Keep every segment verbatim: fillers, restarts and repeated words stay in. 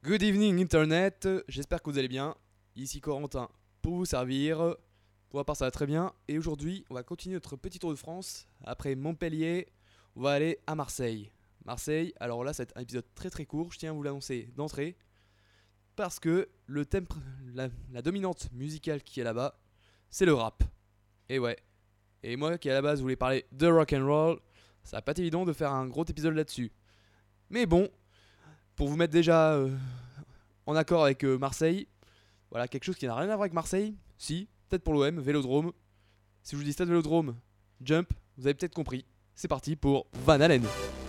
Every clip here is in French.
Good evening Internet, j'espère que vous allez bien. Ici Corentin pour vous servir. Pour ma part ça va très bien. Et aujourd'hui on va continuer notre petit tour de France. Après Montpellier, on va aller à Marseille. Marseille, alors là ça va être un épisode très très court, je tiens à vous l'annoncer d'entrée. Parce que le thème, la, la dominante musicale qui est là-bas, c'est le rap. Et ouais. Et moi qui à la base voulais parler de rock and roll, ça va pas être évident de faire un gros épisode là-dessus. Mais bon, pour vous mettre déjà euh, en accord avec euh, Marseille, voilà, quelque chose qui n'a rien à voir avec Marseille, si, peut-être pour l'O M, Vélodrome. Si je vous dis Stade Vélodrome, Jump, vous avez peut-être compris. C'est parti pour Van Halen.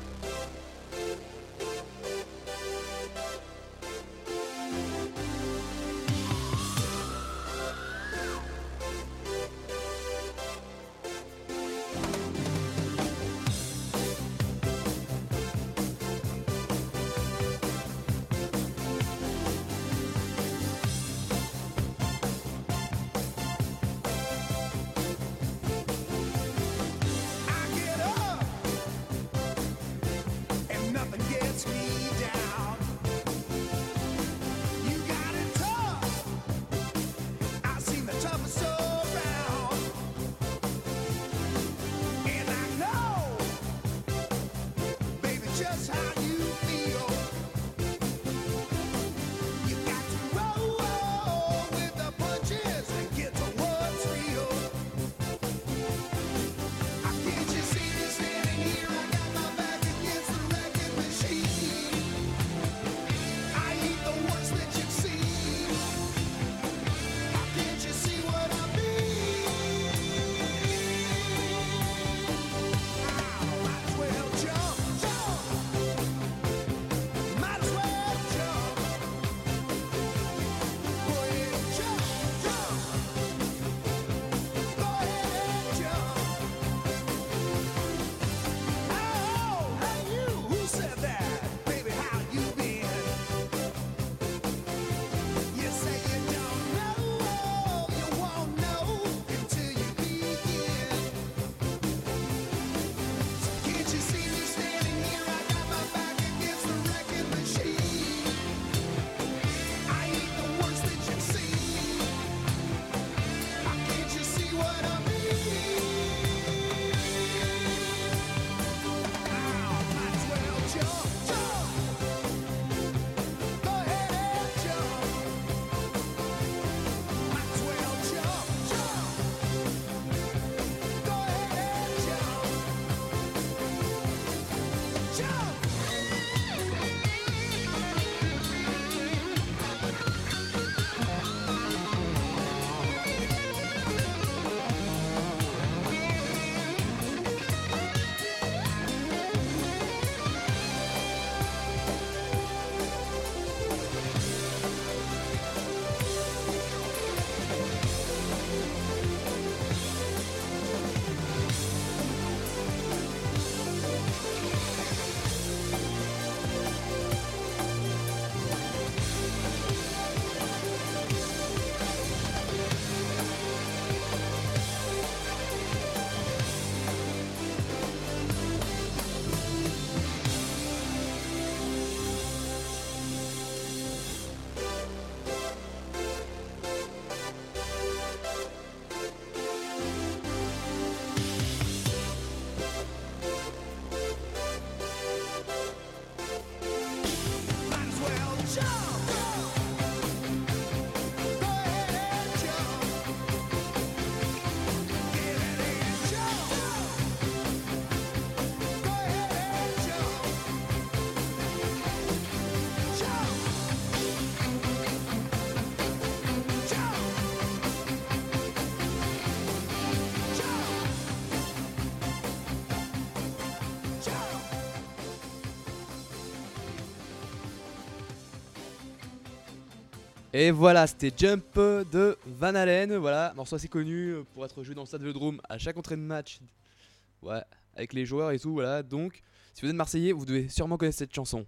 Et voilà, c'était Jump de Van Halen. Voilà, morceau assez connu pour être joué dans le stade Vélodrome à chaque entrée de match. Ouais, avec les joueurs et tout, voilà. Donc, si vous êtes Marseillais, vous devez sûrement connaître cette chanson.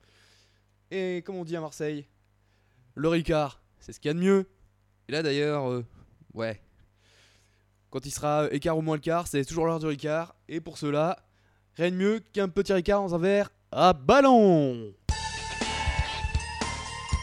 Et comme on dit à Marseille, le Ricard, c'est ce qu'il y a de mieux. Et là d'ailleurs, euh, ouais. Quand il sera écart ou moins le quart, c'est toujours l'heure du Ricard. Et pour cela, rien de mieux qu'un petit Ricard dans un verre à ballon.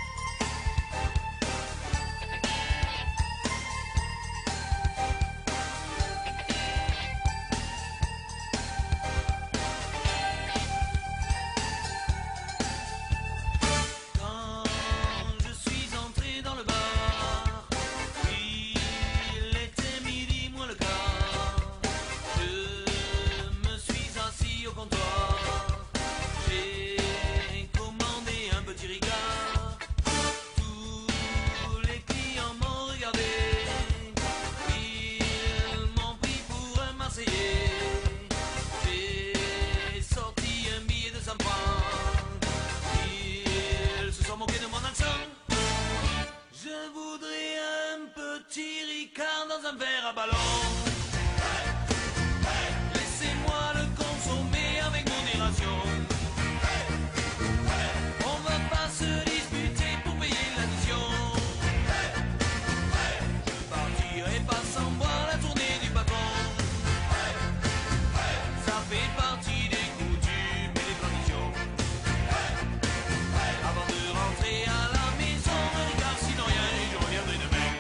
un verre à ballon. Laissez-moi le consommer avec modération. On va pas se disputer pour payer l'addition. Je partirai pas sans boire la tournée du patron. Ça fait partie des coutumes et des traditions. Avant de rentrer à la maison, car sinon rien, je reviendrai demain.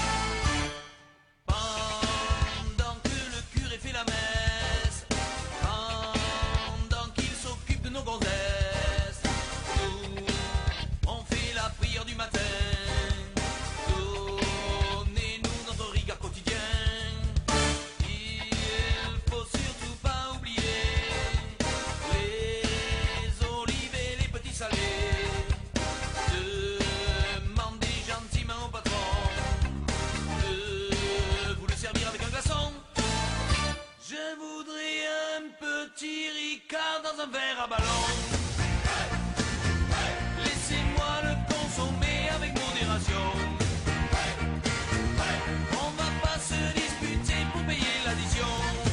Pendant que le curé fait la messe, pendant qu'il s'occupe de nos gonzesses, nous, on fait la prière du matin. Donnez-nous notre rigueur quotidien. Il faut surtout pas oublier les olives et les petits salés. Demandez gentiment au patron de vous le servir avec un glaçon. Je voudrais un petit Ricard dans un verre à ballon. Laissez-moi le consommer avec modération. On va pas se disputer pour payer l'addition.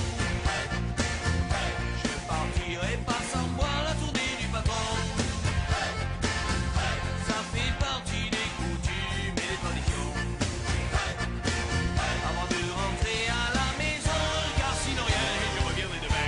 Je partirai pas sans boire la tournée du patron. Ça fait partie des coutumes et des traditions. Avant de rentrer à la maison, car sinon rien, je reviendrai demain.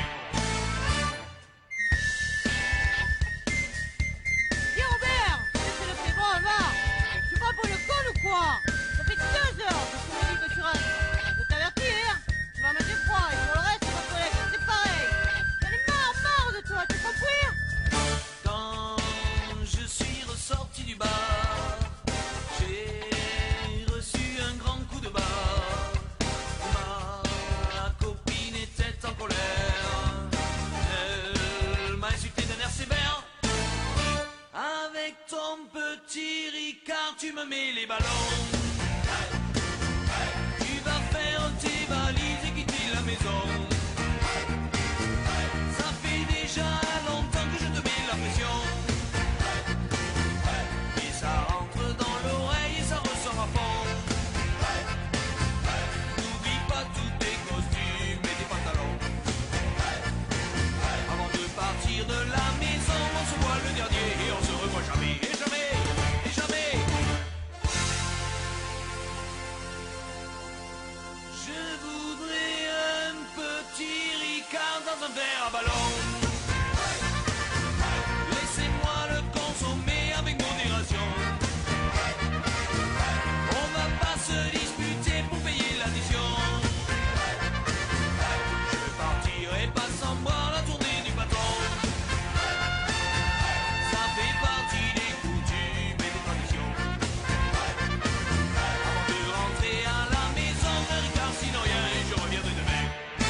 Dis Robert, c'est le fait bon, va. Tu prends pour le con ou quoi? Ça fait deux heures que tu me dis que tu restes. Je t'avertis, hein. Tu vas mettre froid et pour le reste, mon collègue, c'est pareil. J'en ai marre, marre de toi, tu comprends? Quand je suis ressorti du bar, j'ai reçu un grand coup de barre. Ma copine était en colère. Elle m'a insulté d'un air sévère. Avec ton petit Ricard, tu me mets les ballons. Tu vas faire tes valises et quitter la maison. Ça fait déjà longtemps que je te mets la pression. Et ça rentre dans l'oreille et ça ressort à fond. N'oublie pas tous tes costumes et tes pantalons. Avant de partir de la maison, on se voit le dernier et on se revoit jamais, et jamais, et jamais. Je voudrais un petit Ricard dans un verre à ballon. Laissez-moi le consommer avec modération. On va pas se disputer pour payer l'addition. Je partirai pas sans boire la tournée du patron. Ça fait partie des coutumes et des traditions. Avant de rentrer à la maison, car sinon rien, je reviendrai demain.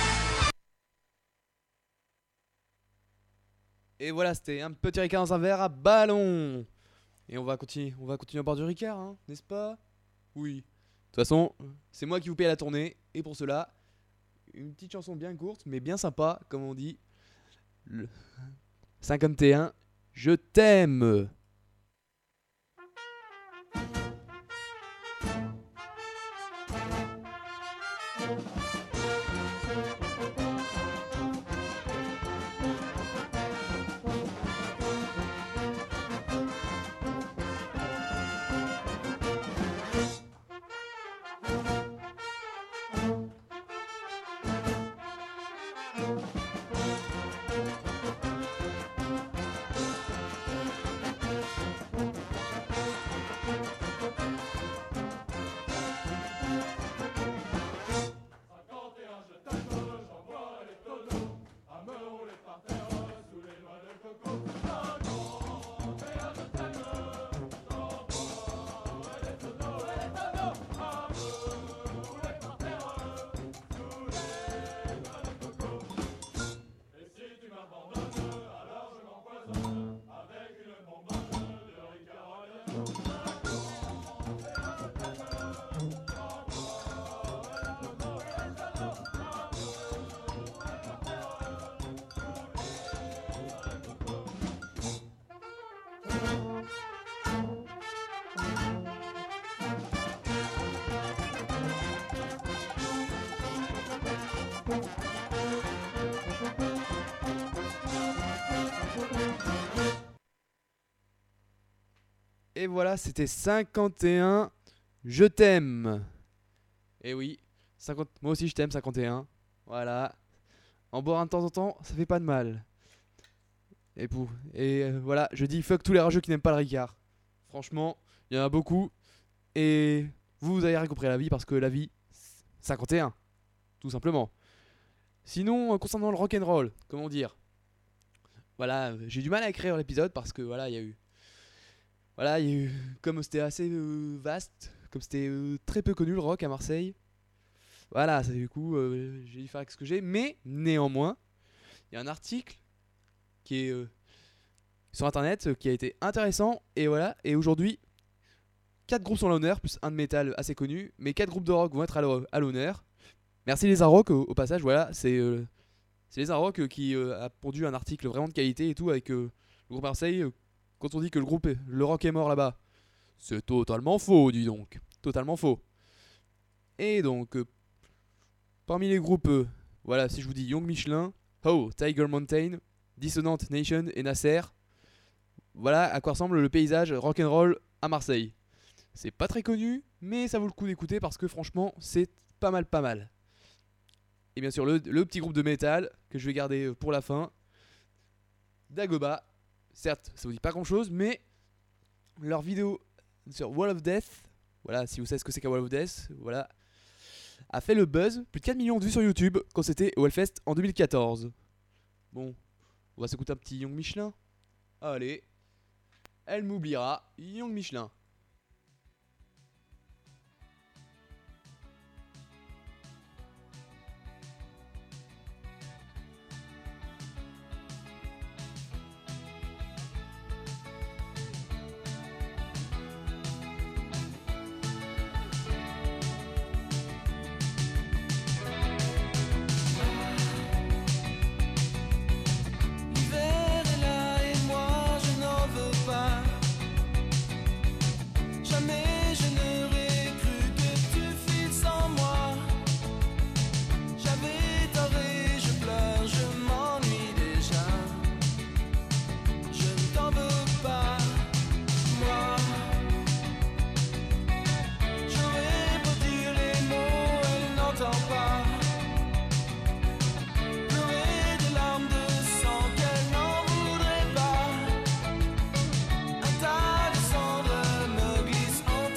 Et voilà, c'était un petit Ricard dans un verre à ballon. Et on va continuer, on va continuer à boire du Ricard, hein, n'est-ce pas? Oui. De toute façon, c'est moi qui vous paye la tournée. Et pour cela, une petite chanson bien courte, mais bien sympa, comme on dit. Le cinquante et un, je t'aime. Et voilà, c'était cinquante et un. Je t'aime. Et oui, cinquante... moi aussi je t'aime, cinquante et un. Voilà. En boire un de temps en temps, ça fait pas de mal. Et, pour... et euh, voilà, je dis fuck tous les rageux qui n'aiment pas le Ricard. Franchement, il y en a beaucoup. Et vous, vous avez rien compris à la vie parce que la vie, cinquante et un. Tout simplement. Sinon, euh, concernant le rock'n'roll, comment dire, voilà, euh, j'ai du mal à écrire l'épisode parce que voilà, il y a eu. Voilà, il y a eu. Comme c'était assez euh, vaste, comme c'était euh, très peu connu le rock à Marseille. Voilà, ça, du coup, euh, j'ai dû faire avec ce que j'ai. Mais néanmoins, il y a un article qui est euh, sur internet euh, qui a été intéressant. Et voilà, et aujourd'hui, quatre groupes sont à l'honneur, plus un de métal assez connu. Mais quatre groupes de rock vont être à l'hon- à l'honneur. Merci les Arocs au, au passage, voilà, c'est euh, c'est les Arocs euh, qui euh, a pondu un article vraiment de qualité et tout avec euh, le groupe Marseille. Euh, quand on dit que le groupe, est, le rock est mort là-bas, c'est totalement faux, dis donc, totalement faux. Et donc, euh, parmi les groupes, euh, voilà, si je vous dis Young Michelin, Ho, Tiger Mountain, Dissonant Nation et Nasser, voilà à quoi ressemble le paysage rock'n'roll à Marseille. C'est pas très connu, mais ça vaut le coup d'écouter parce que franchement, c'est pas mal, pas mal. Et bien sûr, le, le petit groupe de métal que je vais garder pour la fin, Dagoba. Certes, ça vous dit pas grand chose, mais leur vidéo sur Wall of Death, voilà, si vous savez ce que c'est qu'un Wall of Death, voilà, a fait le buzz, plus de quatre millions de vues sur YouTube quand c'était au Hellfest en deux mille quatorze. Bon, on va s'écouter un petit Young Michelin. Allez, elle m'oubliera, Young Michelin. L'hiver est là et moi je n'en veux pas. Jamais je n'aurais cru que tu files sans moi. J'avais tort et je pleure, je m'ennuie déjà. Je ne t'en veux pas, moi. J'aurais beau dire les mots, elle n'entend pas. Pleurer des larmes de sang qu'elle n'en voudrait pas. Un tas de cendres me glisse entre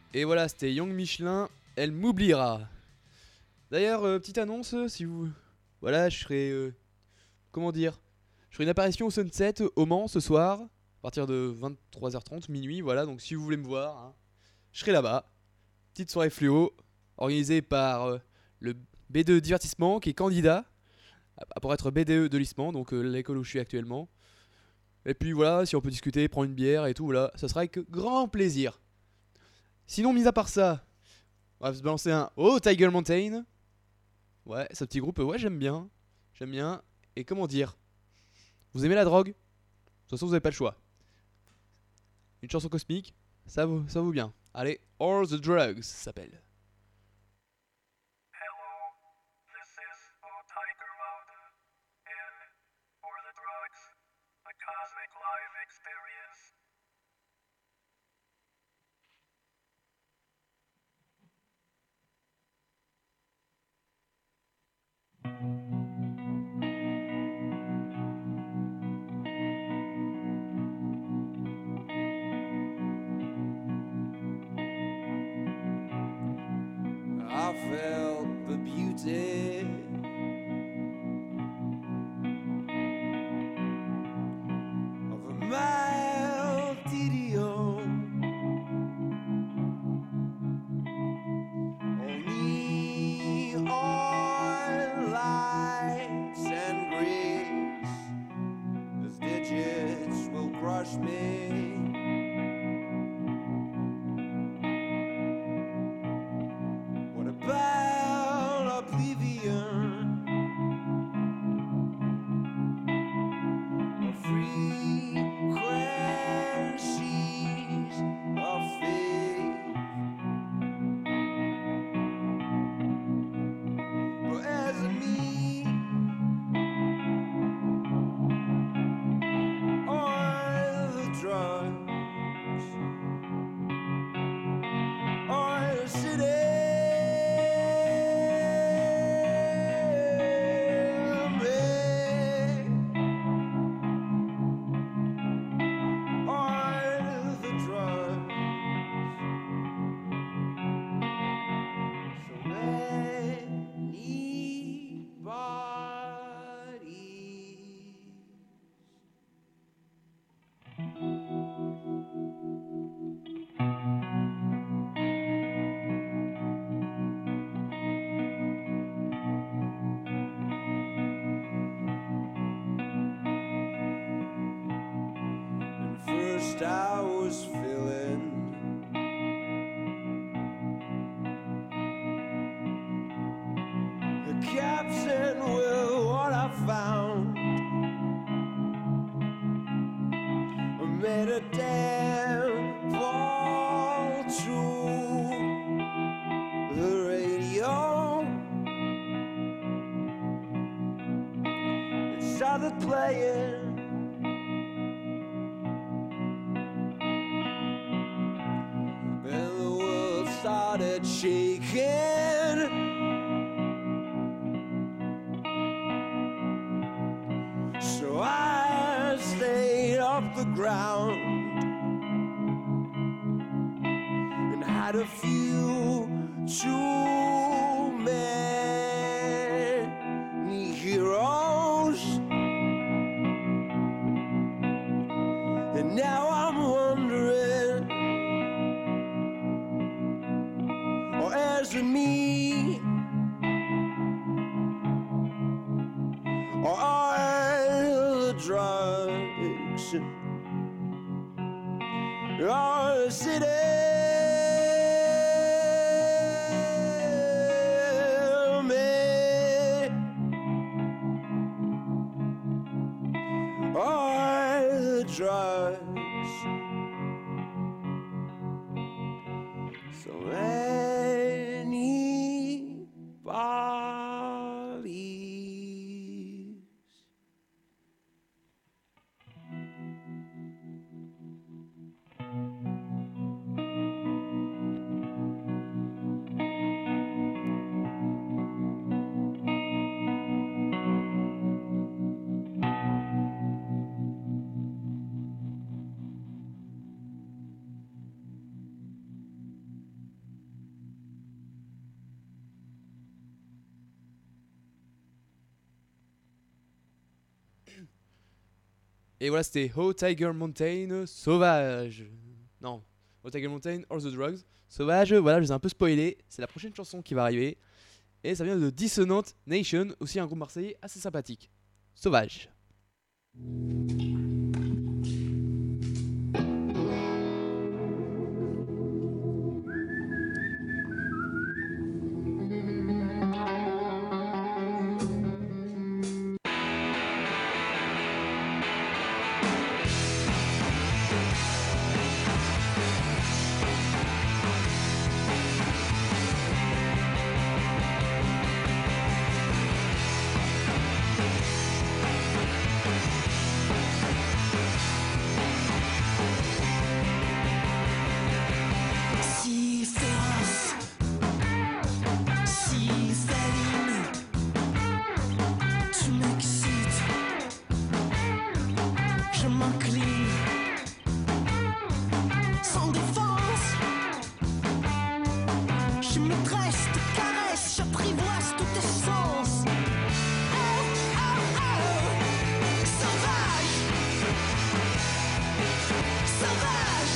Et voilà, c'était Young Michelin, elle m'oubliera. D'ailleurs, euh, petite annonce, euh, si vous... Voilà, je serai... euh, comment dire, je ferai une apparition au Sunset au Mans ce soir, à partir de vingt-trois heures trente, minuit, voilà, donc si vous voulez me voir, hein, je serai là-bas. Petite soirée fluo, organisée par euh, le B deux Divertissement, qui est candidat à- pour être B D E de l'ISMAN, donc euh, l'école où je suis actuellement. Et puis voilà, si on peut discuter, prendre une bière et tout, voilà, ça sera avec grand plaisir. Sinon, mis à part ça, on va se balancer un Oh Tiger Mountain. Ouais, ce petit groupe, euh, ouais, j'aime bien. J'aime bien. Et comment dire, vous aimez la drogue? De toute façon, vous n'avez pas le choix. Une chanson cosmique, ça vaut, ça vaut bien. Allez, All the Drugs ça s'appelle. Hello, this is O Tiger Mountain, and for the drugs, a cosmic life experience. I felt the beauty of a mild idiom. Only on lights and grace, as digits will crush me. What about oblivion? A frequencies of faith. But as me, all the drugs, all the city. First I was feeling the captain with what I found. I made a damn fall to the radio. It started playing. Started shaking. So I stayed off the ground and had a few too many heroes. And now I'm wondering, or as in me, or all the drugs, or the city. All the drugs, so many bodies. Et voilà, c'était Oh Tiger Mountain, sauvage. Non, Oh Tiger Mountain, All the Drugs, sauvage. Voilà, je vous ai un peu spoilé. C'est la prochaine chanson qui va arriver. Et ça vient de Dissonant Nation, aussi un groupe marseillais assez sympathique. Sauvage. Si féroce, si féline, tu m'excites, je m'incline, sans défense, je maîtresse, te caresse, j'apprivoise tout essence. Oh, oh, oh, sauvage, sauvage.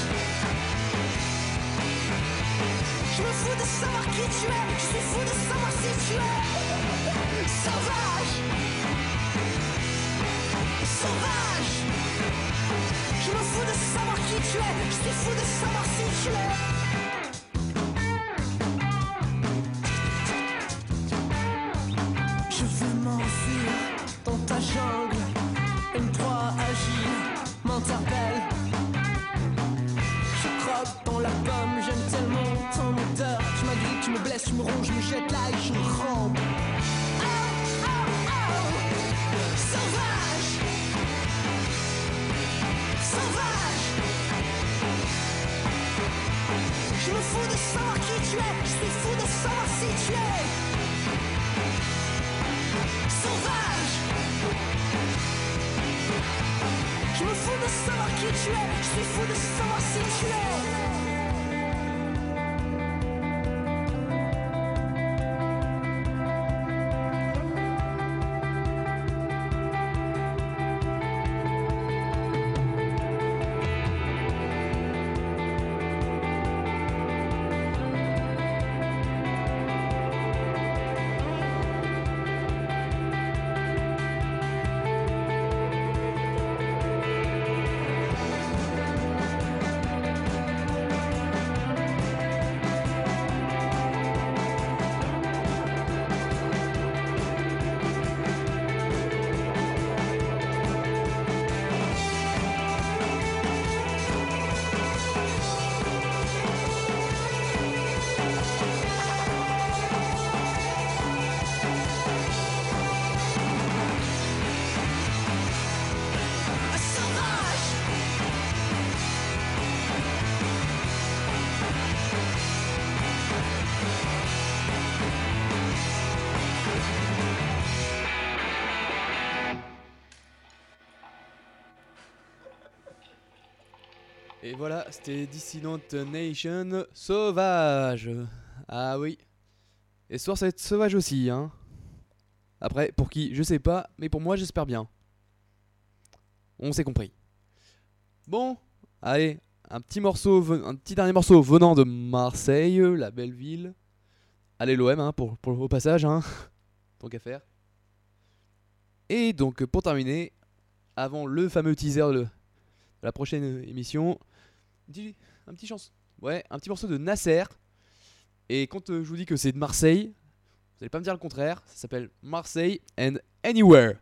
Je me fous de savoir qui tu es, je suis fou de savoir si tu es sauvage, sauvage. Je me fous de savoir qui tu es, je suis fou de savoir si tu es. Je veux m'enfuir dans ta jungle, une proie agile m'interpelle. Je croque dans la pomme, j'aime tellement ton odeur. Tu m'agrippes, tu me blesses, tu me ronges, je me jette là et je rampe. Oh, oh, oh, sauvage, sauvage. Je me fous de savoir qui tu es, je suis fou de savoir si tu es sauvage. Je me fous de savoir qui tu es, je suis fou de savoir si tu es. Et voilà, c'était Dissonant Nation, sauvage. Ah oui. Et ce soir ça va être sauvage aussi, hein. Après, pour qui, je sais pas, mais pour moi j'espère bien. On s'est compris. Bon, allez, un petit morceau, ven- un petit dernier morceau venant de Marseille, la belle ville. Allez l'O M, hein, pour, pour au passage, hein. Tant qu'à faire. Et donc pour terminer, avant le fameux teaser de la prochaine émission, un petit, un petit chance, ouais, un petit morceau de Nasser. Et quand euh, je vous dis que c'est de Marseille, vous allez pas me dire le contraire. Ça s'appelle Marseille and Anywhere.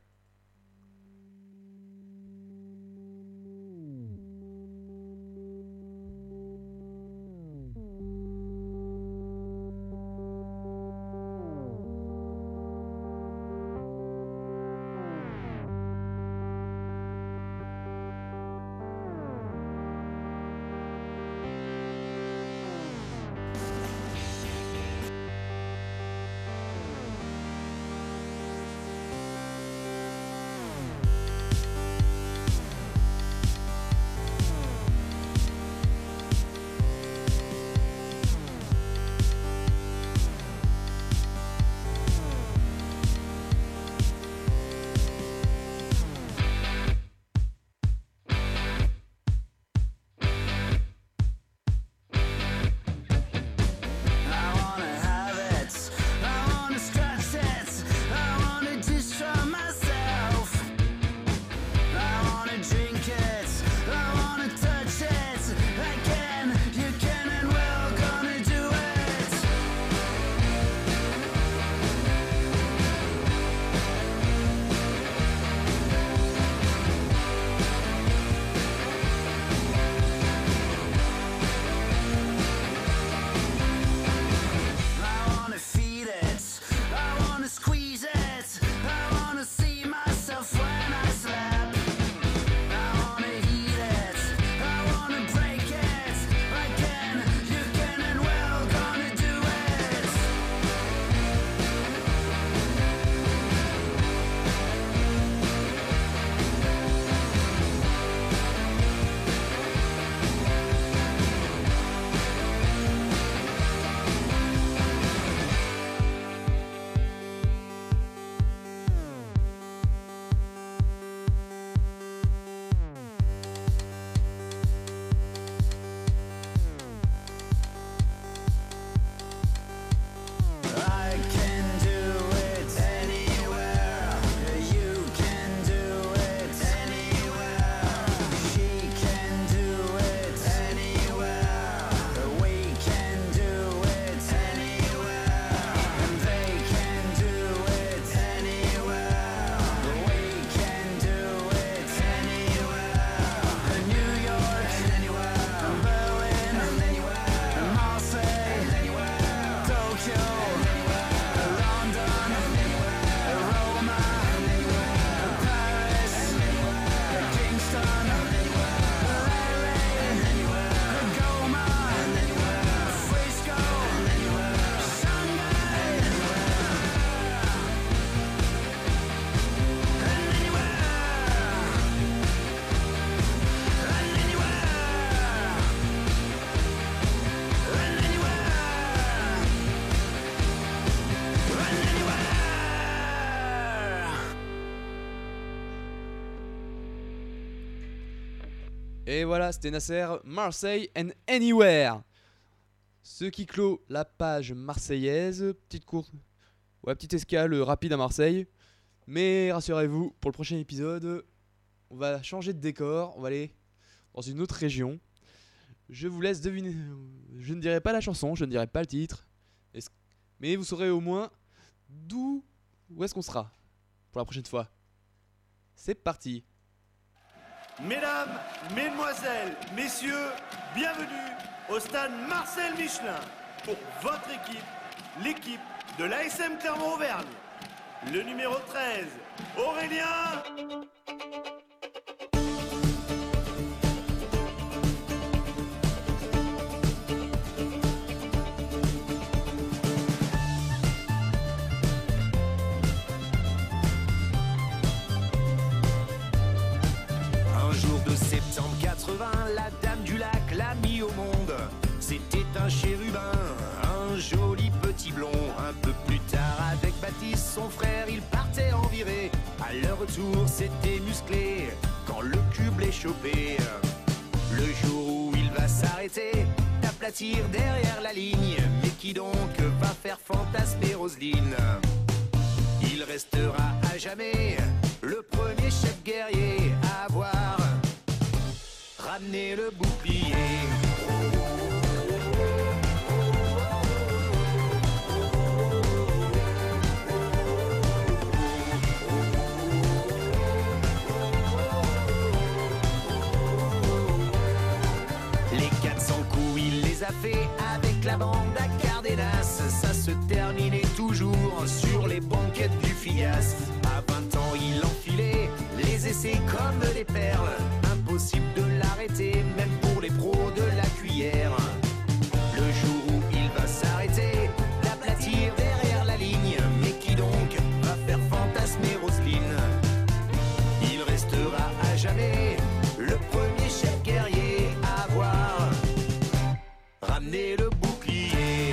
Et voilà, c'était Nasser, Marseille and Anywhere. Ce qui clôt la page marseillaise. Petite course, ouais, petite escale rapide à Marseille. Mais rassurez-vous, pour le prochain épisode, on va changer de décor. On va aller dans une autre région. Je vous laisse deviner. Je ne dirai pas la chanson, je ne dirai pas le titre. Mais vous saurez au moins d'où, où est-ce qu'on sera pour la prochaine fois. C'est parti. Mesdames, Mesdemoiselles, Messieurs, bienvenue au stade Marcel Michelin pour votre équipe, l'équipe de l'A S M Clermont-Auvergne. Le numéro treize, Aurélien. Un jour de septembre quatre-vingts, la dame du lac l'a mis au monde. C'était un chérubin, un joli petit blond. Un peu plus tard, avec Baptiste, son frère, il partait en virée. À leur retour, c'était musclé quand le cube l'est chopé. Le jour où il va s'arrêter, d'aplatir derrière la ligne. Mais qui donc va faire fantasmer Roselyne? Il restera à jamais le premier chef guerrier à avoir ramené le bouclier. Les quatre cents coups, il les a fait avec la bande à Cardenas. Ça se terminait toujours sur les banquettes du Fias. À vingt ans, il enfilait les essais comme des perles. Impossible de l'arrêter, même pour les pros de la cuillère. Le jour où il va s'arrêter, d'aplatir derrière la ligne. Mais qui donc va faire fantasmer Roselyne? Il restera à jamais le premier chef guerrier à avoir ramené le bouclier.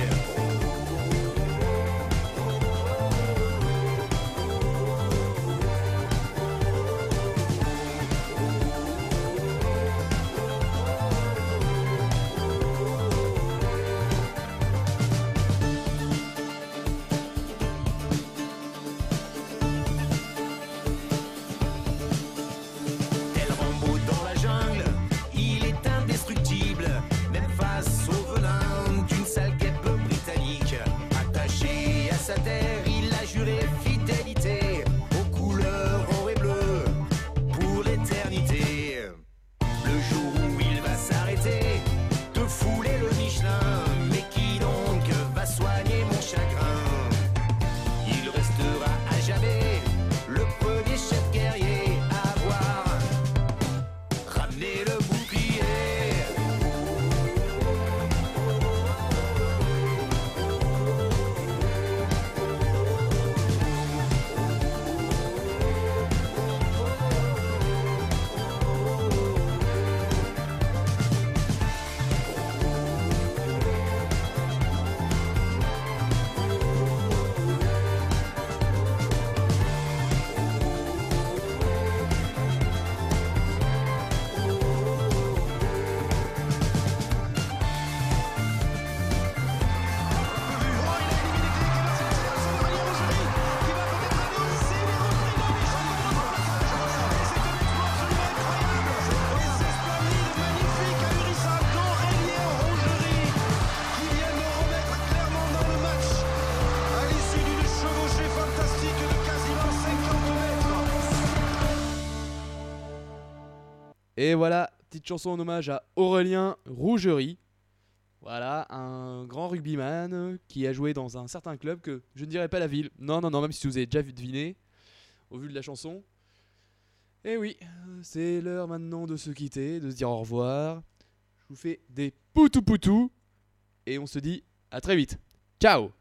Tel Rambo dans la jungle, il est indestructible, même face au venin d'une sale guêpe britannique. Attaché à sa terre, il a juré fidélité aux couleurs or et bleu pour l'éternité. Le jour où il va s'arrêter de fouler le Michelin, mais qui donc va soigner mon chagrin? Il restera à jamais le premier chef guerrier à avoir ramené le bouclier. Et voilà, petite chanson en hommage à Aurélien Rougerie. Voilà, un grand rugbyman qui a joué dans un certain club que je ne dirai pas la ville. Non, non, non, même si vous avez déjà vu deviner au vu de la chanson. Et oui, c'est l'heure maintenant de se quitter, de se dire au revoir. Je vous fais des poutou poutou et on se dit à très vite. Ciao!